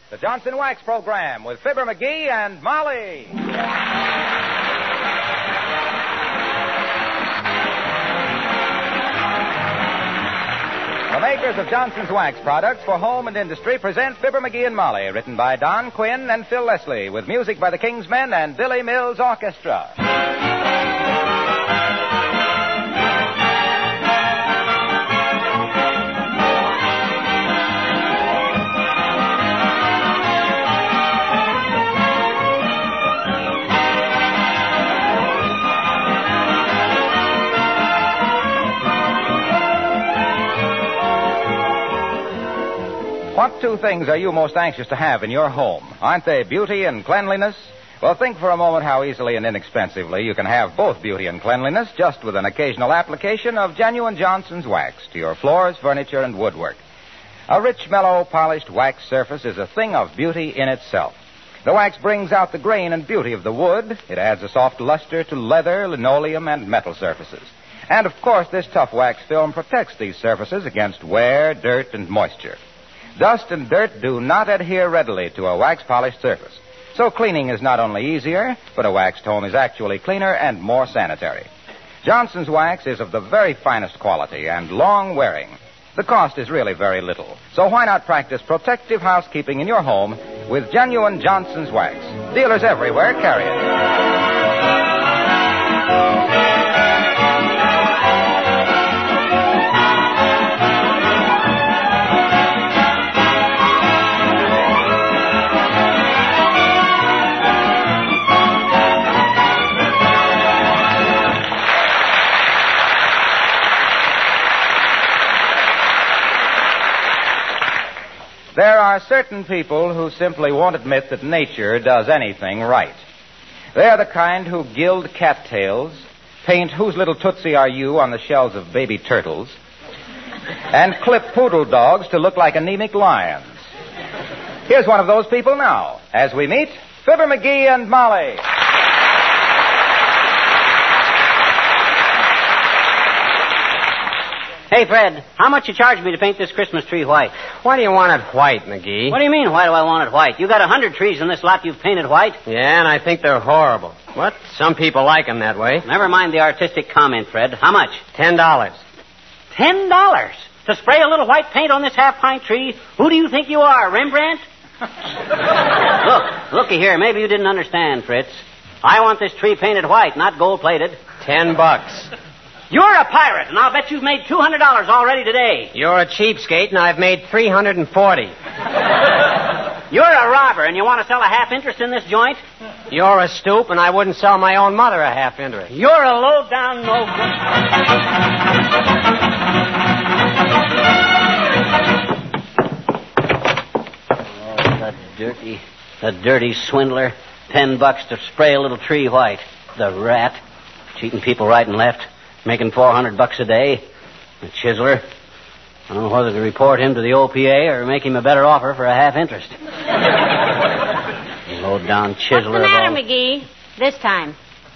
the Johnson Wax Program with Fibber McGee and Molly. The makers of Johnson's Wax products for home and industry present Fibber McGee and Molly, written by Don Quinn and Phil Leslie, with music by the Kingsmen and Billy Mills Orchestra. What two things are you most anxious to have in your home? Aren't they beauty and cleanliness? Well, think for a moment how easily and inexpensively you can have both beauty and cleanliness just with an occasional application of genuine Johnson's Wax to your floors, furniture, and woodwork. A rich, mellow, polished wax surface is a thing of beauty in itself. The wax brings out the grain and beauty of the wood. It adds a soft luster to leather, linoleum, and metal surfaces. And, of course, this tough wax film protects these surfaces against wear, dirt, and moisture. Dust and dirt do not adhere readily to a wax-polished surface. So cleaning is not only easier, but a waxed home is actually cleaner and more sanitary. Johnson's Wax is of the very finest quality and long-wearing. The cost is really very little. So why not practice protective housekeeping in your home with genuine Johnson's Wax? Dealers everywhere carry it. There are certain people who simply won't admit that nature does anything right. They are the kind who gild cattails, paint Whose Little Tootsie Are You on the shells of baby turtles, and clip poodle dogs to look like anemic lions. Here's one of those people now, as we meet Fibber McGee and Molly. Hey, Fred, how much you charge me to paint this Christmas tree white? Why do you want it white, McGee? What do you mean, why do I want it white? You got 100 trees in this lot you've painted white. Yeah, and I think they're horrible. What? Some people like them that way. Never mind the artistic comment, Fred. How much? $10. $10? To spray a little white paint on this half-pint tree? Who do you think you are, Rembrandt? Looky here. Maybe you didn't understand, Fritz. I want this tree painted white, not gold-plated. $10. You're a pirate, and I'll bet you've made $200 already today. You're a cheapskate, and I've made $340. You're a robber, and you want to sell a half interest in this joint? You're a stoop, and I wouldn't sell my own mother a half interest. You're a low-down no-good. Oh, the dirty swindler. $10 to spray a little tree white. The rat. Cheating people right and left. Making $400 a day. The chiseler. I don't know whether to report him to the OPA or make him a better offer for a half interest. Low-down chiseler. What's the matter, McGee? This time.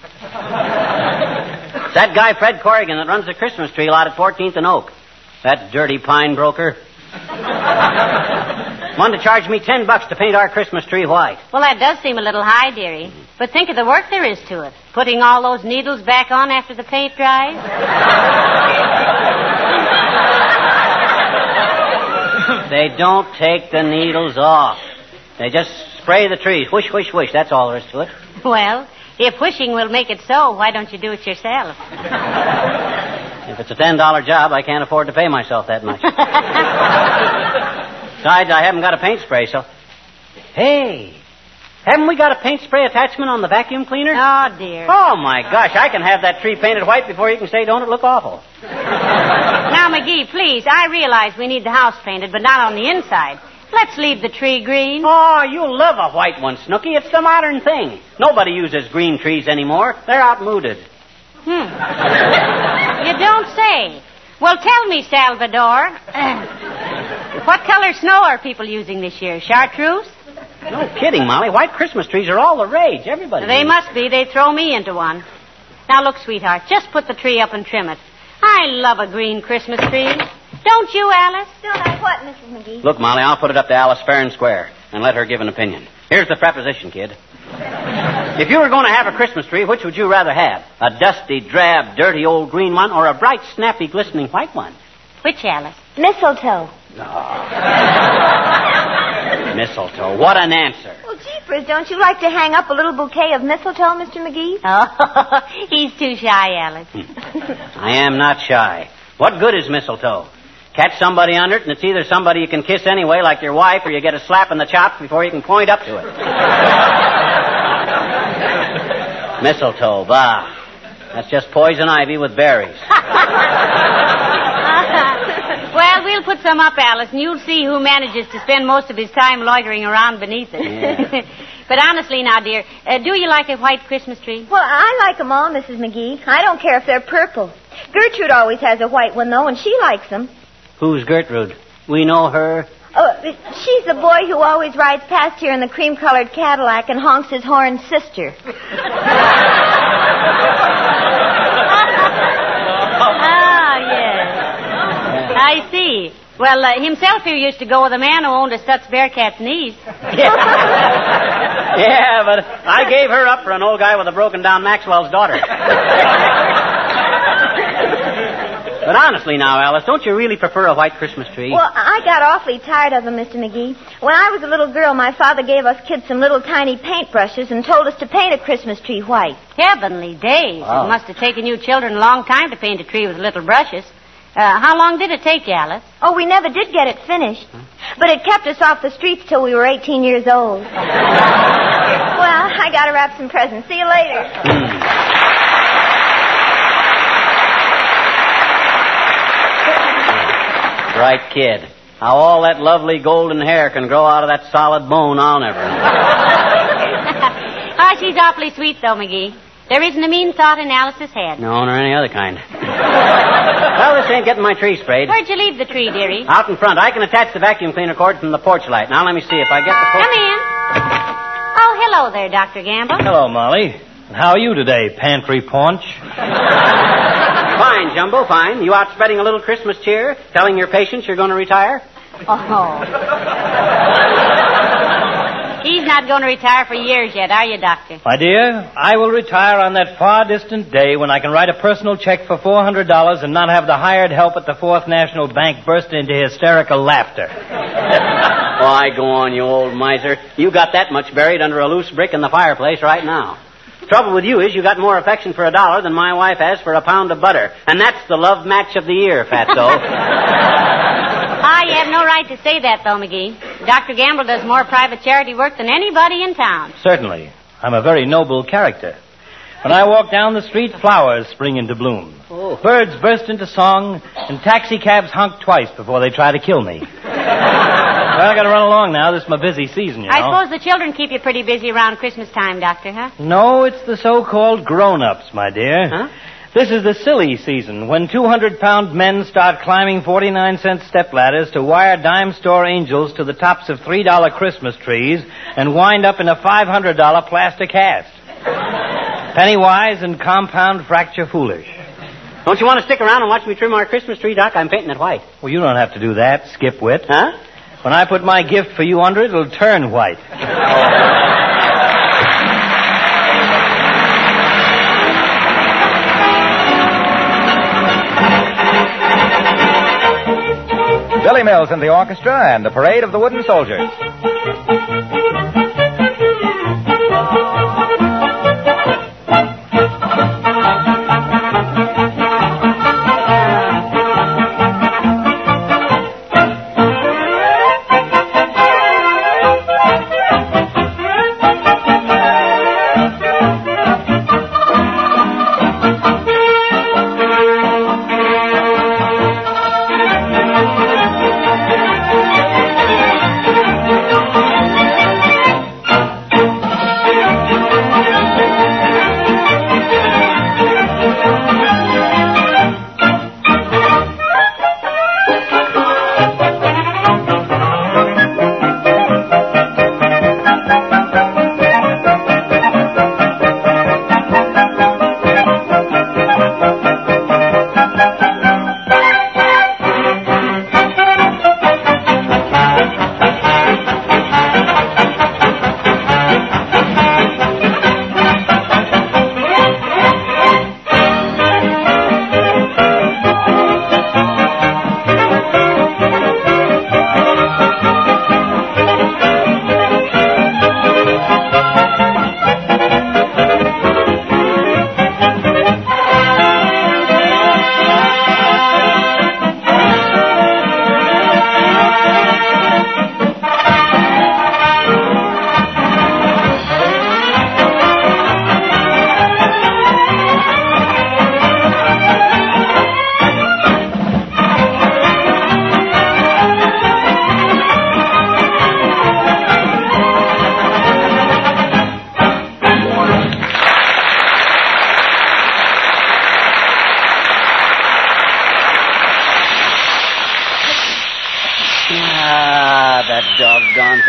It's that guy, Fred Corrigan, that runs the Christmas tree lot at 14th and Oak. That dirty pine broker. Wanted to charge me $10 to paint our Christmas tree white. Well, that does seem a little high, dearie. But think of the work there is to it. Putting all those needles back on after the paint dries. They don't take the needles off. They just spray the trees. Whoosh, whoosh, whoosh. That's all there is to it. Well, if wishing will make it so, why don't you do it yourself? If it's a $10 job, I can't afford to pay myself that much. Besides, I haven't got a paint spray, so... Hey, haven't we got a paint spray attachment on the vacuum cleaner? Oh, dear. Oh, my gosh, I can have that tree painted white before you can say, don't it look awful? Now, McGee, please, I realize we need the house painted, but not on the inside. Let's leave the tree green. Oh, you'll love a white one, Snooky. It's the modern thing. Nobody uses green trees anymore. They're outmoded. You don't say. Well, tell me, Salvador. What color snow are people using this year? Chartreuse? No kidding, Molly. White Christmas trees are all the rage. Everybody. They must be. They throw me into one. Now, look, sweetheart, just put the tree up and trim it. I love a green Christmas tree. Don't you, Alice? Don't I what, Mrs. McGee? Look, Molly, I'll put it up to Alice fair and square. and let her give an opinion. Here's the preposition, kid. If you were going to have a Christmas tree, which would you rather have? A dusty, drab, dirty old green one or a bright, snappy, glistening white one? Which, Alice? Mistletoe. Mistletoe. What an answer. Well, jeepers, don't you like to hang up a little bouquet of mistletoe, Mr. McGee? Oh, he's too shy, Alice. I am not shy. What good is mistletoe? Catch somebody under it, and it's either somebody you can kiss anyway, like your wife, or you get a slap in the chops before you can point up to it. Mistletoe, bah. That's just poison ivy with berries. Well, we'll put some up, Alice, and you'll see who manages to spend most of his time loitering around beneath it. Yeah. But honestly now, dear, do you like a white Christmas tree? Well, I like them all, Mrs. McGee. I don't care if they're purple. Gertrude always has a white one, though, and she likes them. Who's Gertrude? We know her. Oh, she's the boy who always rides past here in the cream-colored Cadillac and honks his horn, sister. Oh, yes. I see. Well, himself here used to go with a man who owned a Stutz Bearcat's niece. Yeah, but I gave her up for an old guy with a broken-down Maxwell's daughter. But honestly now, Alice, don't you really prefer a white Christmas tree? Well, I got awfully tired of them, Mr. McGee. When I was a little girl, my father gave us kids some little tiny paintbrushes and told us to paint a Christmas tree white. Heavenly days. Wow. It must have taken you children a long time to paint a tree with little brushes. How long did it take you, Alice? Oh, we never did get it finished. But it kept us off the streets till we were 18 years old. Well, I got to wrap some presents. See you later. Bright kid. How all that lovely golden hair can grow out of that solid bone, I'll never know. Oh, she's awfully sweet, though, McGee. There isn't a mean thought in Alice's head. No, nor any other kind. Well, this ain't getting my tree sprayed. Where'd you leave the tree, dearie? Out in front. I can attach the vacuum cleaner cord from the porch light. Now, let me see if I get the... Come in. Oh, hello there, Dr. Gamble. Hello, Molly. How are you today, pantry paunch? Fine, Jumbo, fine. You out spreading a little Christmas cheer, telling your patients you're going to retire? Oh. He's not going to retire for years yet, are you, Doctor? My dear, I will retire on that far distant day when I can write a personal check for $400 and not have the hired help at the Fourth National Bank burst into hysterical laughter. Why, go on, you old miser. You got that much buried under a loose brick in the fireplace right now. Trouble with you is you got more affection for $1 than my wife has for a pound of butter. And that's the love match of the year, Fatso. You have no right to say that, though, McGee. Dr. Gamble does more private charity work than anybody in town. Certainly. I'm a very noble character. When I walk down the street, flowers spring into bloom. Oh. Birds burst into song, and taxicabs honk twice before they try to kill me. Well, I got to run along now. This is my busy season, you know. I suppose the children keep you pretty busy around Christmas time, Doctor, huh? No, it's the so-called grown-ups, my dear. Huh? This is the silly season, when 200-pound men start climbing 49-cent stepladders to wire dime store angels to the tops of $3 Christmas trees and wind up in a $500 plastic hat. Pennywise and compound fracture foolish. Don't you want to stick around and watch me trim our Christmas tree, Doc? I'm painting it white. Well, you don't have to do that, skipwit. Huh? When I put my gift for you under it, it'll turn white. Billy Mills and the orchestra and the Parade of the Wooden Soldiers.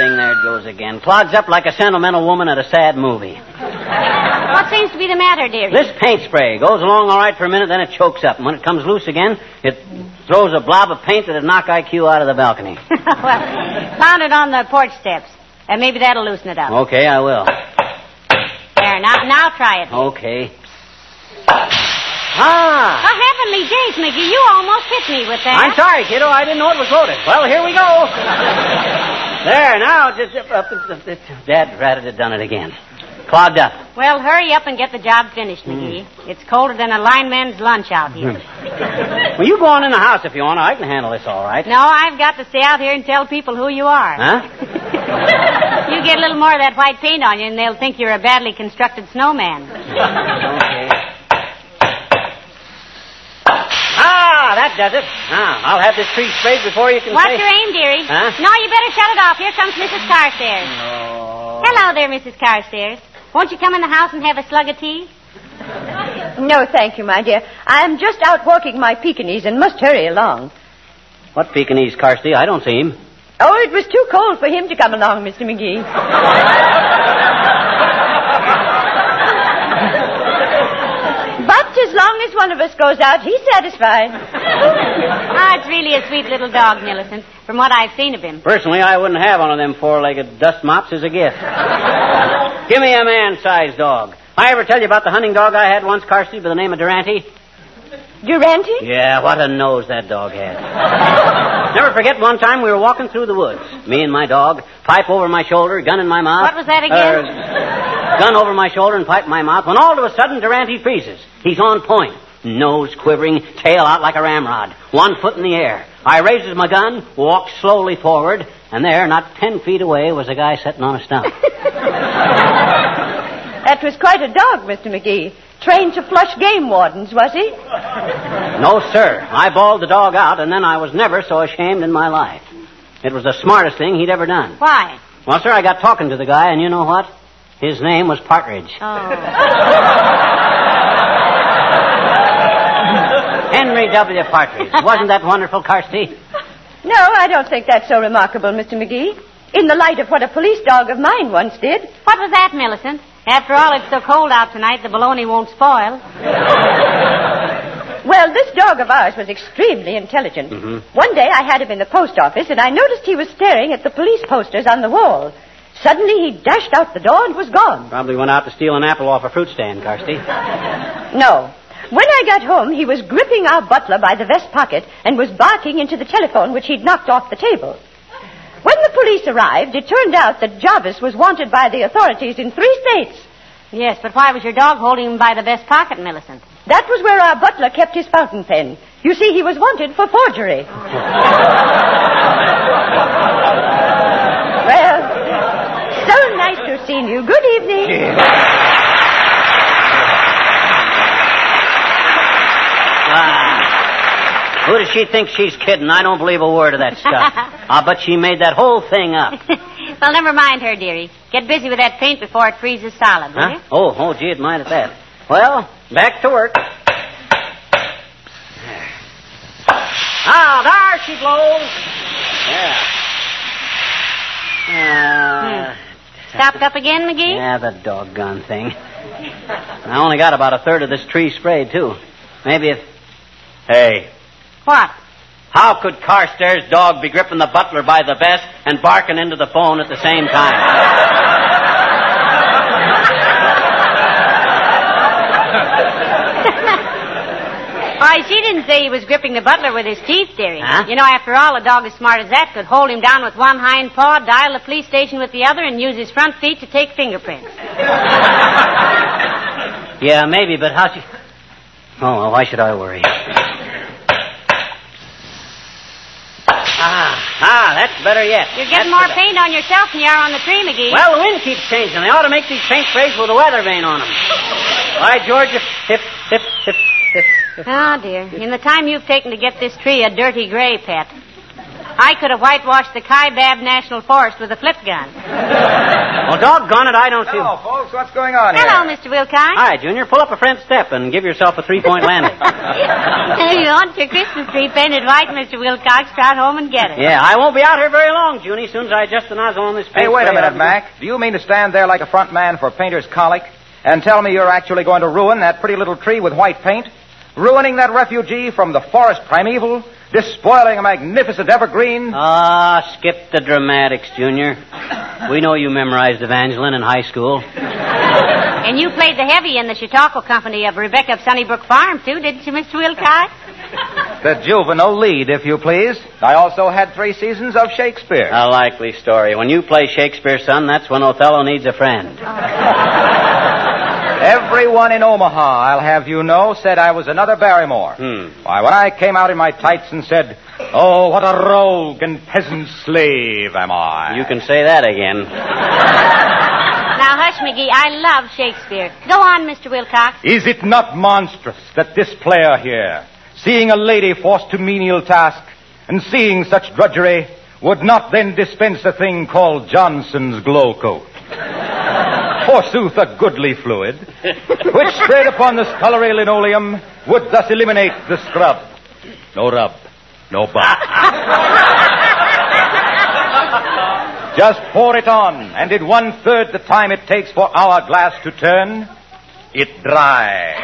thing, there it goes again. Clogs up like a sentimental woman at a sad movie. What seems to be the matter, dearie? This paint spray goes along all right for a minute, then it chokes up. And when it comes loose again, it throws a blob of paint that'd knock IQ out of the balcony. Well, found it on the porch steps. Maybe that'll loosen it up. Okay, I will. There, now try it. Okay. Ah! Oh, heavenly days, McGee, you almost hit me with that. I'm sorry, kiddo. I didn't know it was loaded. Well, here we go. There, now, just... Dad ratted had done it again. Clogged up. Well, hurry up and get the job finished, McGee. It's colder than a lineman's lunch out here. Well, you go on in the house if you want to. I can handle this all right. No, I've got to stay out here and tell people who you are. Huh? You get a little more of that white paint on you, and they'll think you're a badly constructed snowman. Okay. Ah, that does it. Now, I'll have this tree sprayed before you can What's say... your aim, dearie? Huh? No, you better shut it off. Here comes Mrs. Carstairs. No. Hello there, Mrs. Carstairs. Won't you come in the house and have a slug of tea? No, thank you, my dear. I'm just out walking my Pekingese and must hurry along. What Pekingese, Carsty? I don't see him. Oh, it was too cold for him to come along, Mr. McGee. But as long as one of us goes out, he's satisfied. It's really a sweet little dog, Millicent, from what I've seen of him. Personally, I wouldn't have one of them four-legged dust mops as a gift. Give me a man-sized dog. I ever tell you about the hunting dog I had once, Carsty, by the name of Durante? Durante? Yeah, what a nose that dog had. Never forget one time we were walking through the woods. Me and my dog, pipe over my shoulder, gun in my mouth. What was that again? Gun over my shoulder and pipe in my mouth, when all of a sudden Durante freezes. He's on point. Nose quivering, tail out like a ramrod. 1 foot in the air. I raises my gun, walked slowly forward, and there, not 10 feet away, was a guy sitting on a stump. That was quite a dog, Mr. McGee. Trained to flush game wardens, was he? No, sir. I bawled the dog out, and then I was never so ashamed in my life. It was the smartest thing he'd ever done. Why? Well, sir, I got talking to the guy, and you know what? His name was Partridge. Oh. Henry W. Partridge. Wasn't that wonderful, Carsty? No, I don't think that's so remarkable, Mr. McGee. In the light of what a police dog of mine once did. What was that, Millicent? After all, it's so cold out tonight, the bologna won't spoil. Well, this dog of ours was extremely intelligent. Mm-hmm. One day I had him in the post office, and I noticed he was staring at the police posters on the wall. Suddenly he dashed out the door and was gone. Probably went out to steal an apple off a fruit stand, Carsty. No. When I got home, he was gripping our butler by the vest pocket and was barking into the telephone, which he'd knocked off the table. When the police arrived, it turned out that Jarvis was wanted by the authorities in 3 states. Yes, but why was your dog holding him by the vest pocket, Millicent? That was where our butler kept his fountain pen. You see, he was wanted for forgery. Well, so nice to have seen you. Good evening. Who does she think she's kidding? I don't believe a word of that stuff. I'll bet she made that whole thing up. Well, never mind her, dearie. Get busy with that paint before it freezes solid, will you? Oh, gee, it might at that. Well, back to work. There she blows. Yeah. Stopped up again, McGee? Yeah, the doggone thing. I only got about a third of this tree sprayed, too. Maybe if... Hey. What? How could Carstairs' dog be gripping the butler by the vest and barking into the phone at the same time? Why, she didn't say he was gripping the butler with his teeth, dearie. Huh? You know, after all, a dog as smart as that could hold him down with one hind paw, dial the police station with the other, and use his front feet to take fingerprints. Yeah, maybe, but how she... Oh, well, why should I worry? That's better yet. You're getting more paint on yourself than you are on the tree, McGee. Well, the wind keeps changing. They ought to make these paint sprays with a weather vane on them. Why, George, hip. Oh, dear. In the time you've taken to get this tree a dirty gray, pet. I could have whitewashed the Kaibab National Forest with a flip gun. Well, doggone it, I don't see... Hello, folks. What's going on here? Hello, Mr. Wilcox. Hi, Junior. Pull up a front step and give yourself a 3-point landing. If you want your Christmas tree painted white, Mr. Wilcox, trot home and get it. Yeah, I won't be out here very long, Junie, as soon as I adjust the nozzle on this paint. Hey, wait a spray, minute, Mac. Do you mean to stand there like a front man for Painter's Colic and tell me you're actually going to ruin that pretty little tree with white paint? Ruining that refugee from the forest primeval? Despoiling a magnificent evergreen? Ah, skip the dramatics, Junior. We know you memorized Evangeline in high school. And you played the heavy in the Chautauqua Company of Rebecca of Sunnybrook Farm, too, didn't you, Mr. Wilcox? The juvenile lead, if you please. I also had 3 seasons of Shakespeare. A likely story. When you play Shakespeare, son, that's when Othello needs a friend. Everyone in Omaha, I'll have you know, said I was another Barrymore. Why, when I came out in my tights and said, "Oh, what a rogue and peasant slave am I." You can say that again. Now, hush, McGee. I love Shakespeare. Go on, Mr. Wilcox. Is it not monstrous that this player here, seeing a lady forced to menial task and seeing such drudgery, would not then dispense a thing called Johnson's glow coat? Forsooth, a goodly fluid, which sprayed upon the scullery linoleum would thus eliminate the scrub. No rub, no bump. Just pour it on, and in 1/3 the time it takes for our glass to turn, it dries.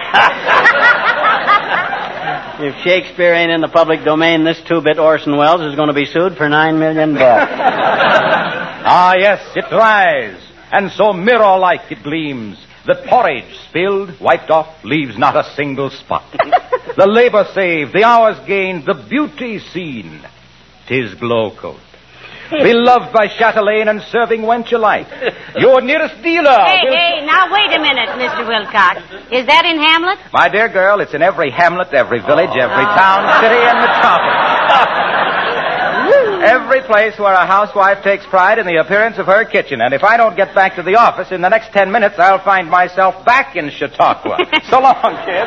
If Shakespeare ain't in the public domain, this 2-bit Orson Welles is going to be sued for $9 million. Ah, yes, it dries, and so mirror-like it gleams. The porridge spilled, wiped off, leaves not a single spot. The labor saved, the hours gained, the beauty seen. 'Tis glow coat. Beloved by chatelaine and serving wench alike. Your nearest dealer. Hey, now wait a minute, Mr. Wilcox. Is that in Hamlet? My dear girl, it's in every hamlet, every village, every town, city, and metropolis. Every place where a housewife takes pride in the appearance of her kitchen. And if I don't get back to the office in the next 10 minutes, I'll find myself back in Chautauqua. So long, kid.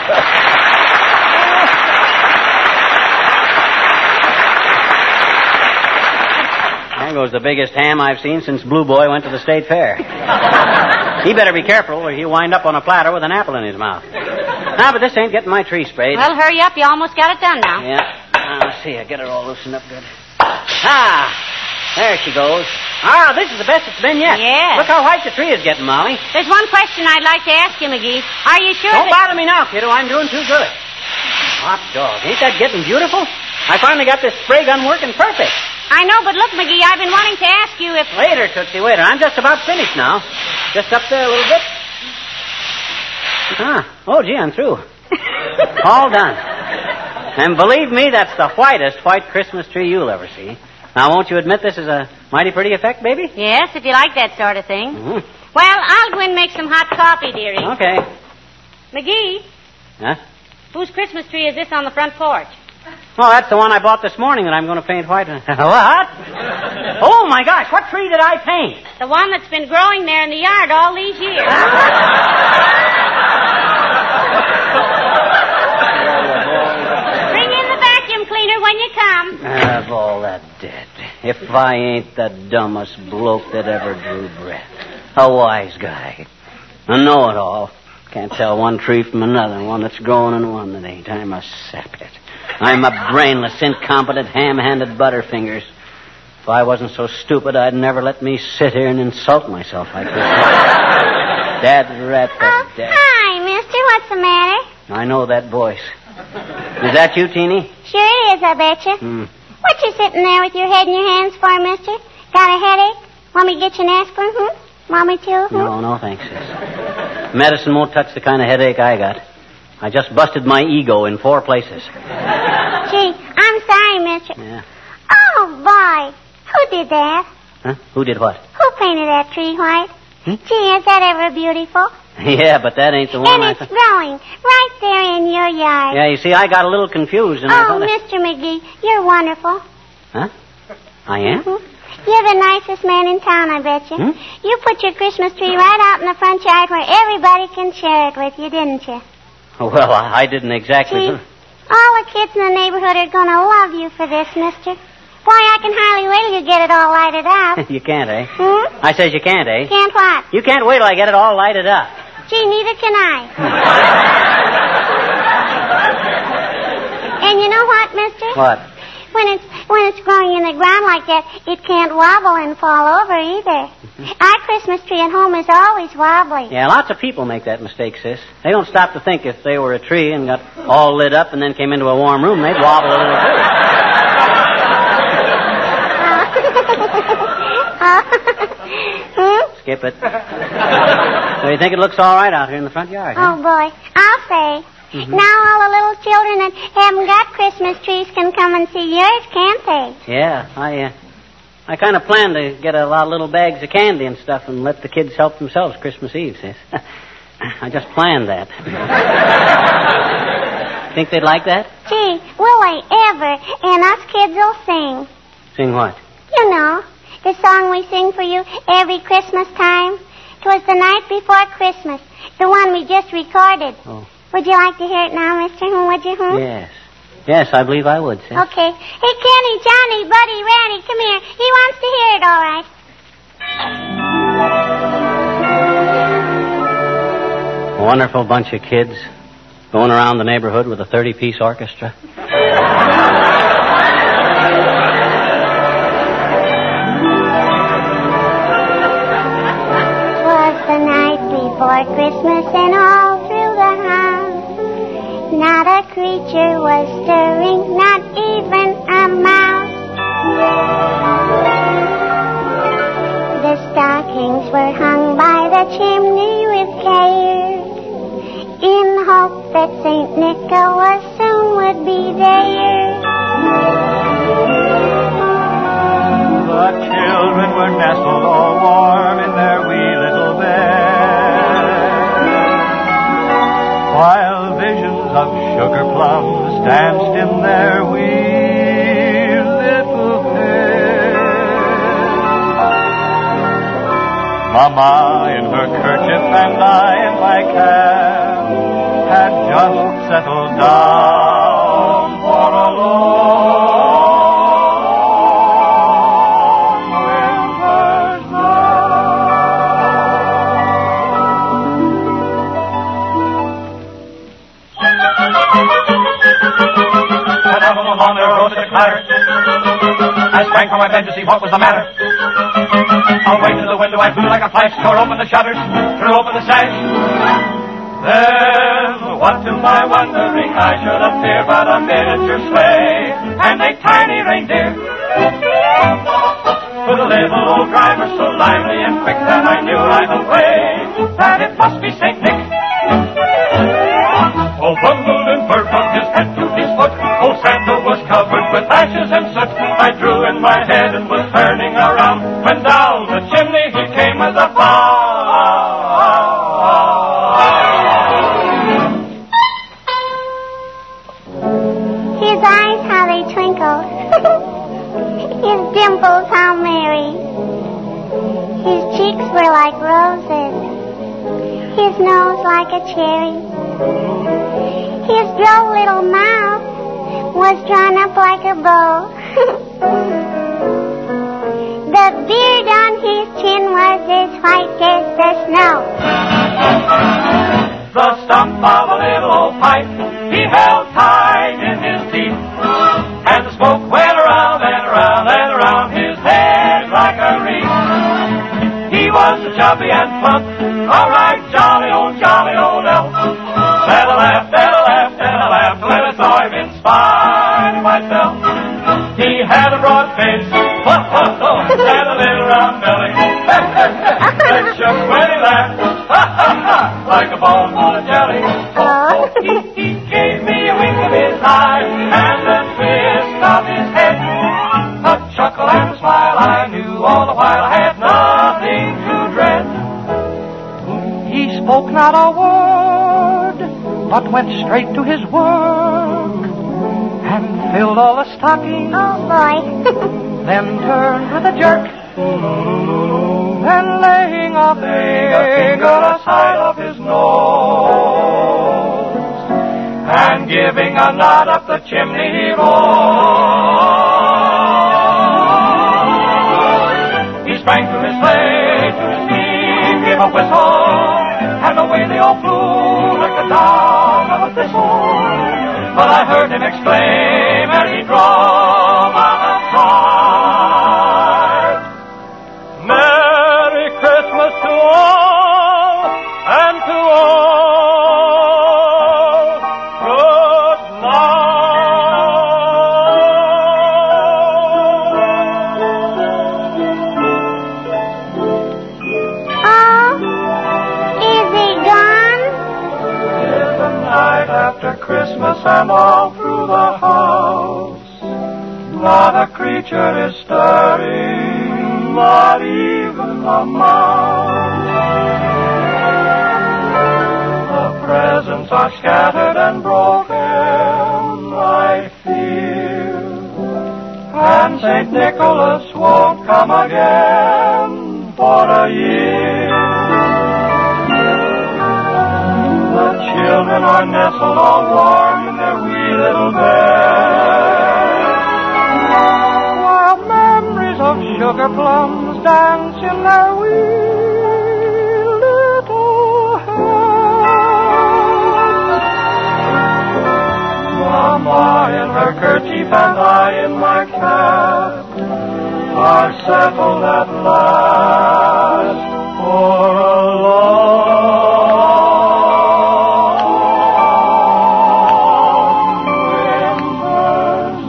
There goes the biggest ham I've seen since Blue Boy went to the state fair. He better be careful or he'll wind up on a platter with an apple in his mouth. Now, but this ain't getting my tree sprayed. Well, hurry up. You almost got it done now. Yeah. Let's see. I get her all loosened up good. Ah, there she goes. Ah, this is the best it's been yet. Yeah. Look how white the tree is getting, Molly. There's one question I'd like to ask you, McGee. Are you sure Don't bother me now, kiddo. I'm doing too good. Hot dog. Ain't that getting beautiful? I finally got this spray gun working perfect. I know, but look, McGee, I've been wanting to ask you if... Waiter, Tootsie, waiter. I'm just about finished now. Just up there a little bit. Oh, gee, I'm through. All done. And believe me, that's the whitest white Christmas tree you'll ever see. Now, won't you admit this is a mighty pretty effect, baby? Yes, if you like that sort of thing. Mm-hmm. Well, I'll go and make some hot coffee, dearie. Okay. McGee, Huh? whose Christmas tree is this on the front porch? Oh, that's the one I bought this morning that I'm going to paint white. What? Oh, my gosh, what tree did I paint? The one that's been growing there in the yard all these years. Bring in the vacuum cleaner when you come. Of all that dead. If I ain't the dumbest bloke that ever drew breath. A wise guy. A know-it-all. Can't tell one tree from another, one that's growing and one that ain't. I'm a saphead. I'm a brainless, incompetent, ham-handed butterfingers. If I wasn't so stupid, I'd never let me sit here and insult myself like this. Dad rat the dad. Hi, mister. What's the matter? I know that voice. Is that you, Teeny? Sure is, I betcha. What you sitting there with your head in your hands for, mister? Got a headache? Want me to get you an aspirin? Want me to? No, thanks, sis. Medicine won't touch the kind of headache I got. I just busted my ego in 4 places. Gee, I'm sorry, mister. Yeah. Oh, boy. Who did that? Huh? Who did what? Who painted that tree white? Gee, is that ever beautiful? Yeah, but that ain't the one And it's growing right there in your yard. Yeah, you see, I got a little confused. And I Oh, thought Mr. McGee, you're wonderful. Huh? I am? You're the nicest man in town, I bet you. You put your Christmas tree right out in the front yard where everybody can share it with you, didn't you? Well, I didn't exactly... Gee, all the kids in the neighborhood are going to love you for this, mister. Boy, I can hardly wait till you get it all lighted up. You can't, eh? Hmm? I says you can't, eh? Can't what? You can't wait till I get it all lighted up. Gee, neither can I. And you know what, mister? What? When it's growing in the ground like that, it can't wobble and fall over either. Our Christmas tree at home is always wobbly. Yeah, lots of people make that mistake, sis. They don't stop to think if they were a tree and got all lit up and then came into a warm room, they'd wobble a little too. Skip it. So you think it looks all right out here in the front yard, huh? Oh, boy. I'll say. Mm-hmm. Now all the little children that haven't got Christmas trees can come and see yours, can't they? Yeah, I kind of planned to get a lot of little bags of candy and stuff and let the kids help themselves Christmas Eve, sis. I just planned that. Think they'd like that? Gee, will they ever? And us kids will sing. Sing what? You know, the song we sing for you every Christmas time. 'Twas the night before Christmas, the one we just recorded. Oh. Would you like to hear it now, mister? Would you? Yes. Yes, I believe I would, sis. Okay. Hey, Kenny, Johnny, Buddy, Randy, come here. He wants to hear it, all right. A wonderful bunch of kids going around the neighborhood with a 30-piece orchestra. For Christmas and all through the house, not a creature was stirring, not even a mouse. The stockings were hung by the chimney with care, in hope that St. Nicholas soon would be there. The children were nestled all warm in their wee little bed, while visions of sugar plums danced in their wee little heads. Mama in her kerchief and I in my cap had just settled down for a long winter's night. Along there rose a clatter. I sprang from my bed to see what was the matter. Away to the window I flew like a flash, tore open the shutters, threw open the sash. Then, what to my wondering, I should appear but a miniature sleigh and a tiny reindeer. With a little old driver so lively and quick that I knew right away that it must be St. Nick. All bundled in fur from his head to his foot, old Santa was covered with ashes and soot. I drew in my head and was turning around when down the chimney he came with a His eyes, how they twinkled. His dimples, how merry. His cheeks were like roses. His nose like a cherry. His droll little mouth was drawn up like a bow. The beard on his chin was as white as the snow. The stump of a little old pipe he held tight in his teeth, and the smoke went around and around and around his head like a wreath. He was so chubby and plump, a right jolly old elf. And I laughed when I saw him in spite of myself. He had a broad face, and a little round belly. That shook when he laughed, like a bowl full of jelly. He gave me a wink of his eye and a twist of his head. A chuckle and a smile I knew all the while I had nothing to dread. He spoke not a word, but went straight to his work and filled all the stockings. Oh, boy. Then turned with a jerk, and laying a finger aside of his nose, and giving a nod up the chimney he rose. sleigh to his team gave a whistle, and away they all flew like the down of a thistle. But I heard him exclaim as he drove on the side, Merry Christmas to all, and to all, good Oh, is he gone? It's the night after Christmas and all through the house, not a creature is stirring, not even a mouse. The presents are scattered and broken, I fear, and St. Nicholas won't come again for a year. The children are nestled all warm in their wee little beds, while memories of sugar plums dance in their wee little heads. Mama in her kerchief and I in my cap are settled at last for a long winter's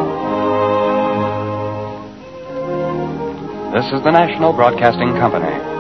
This is the National Broadcasting Company.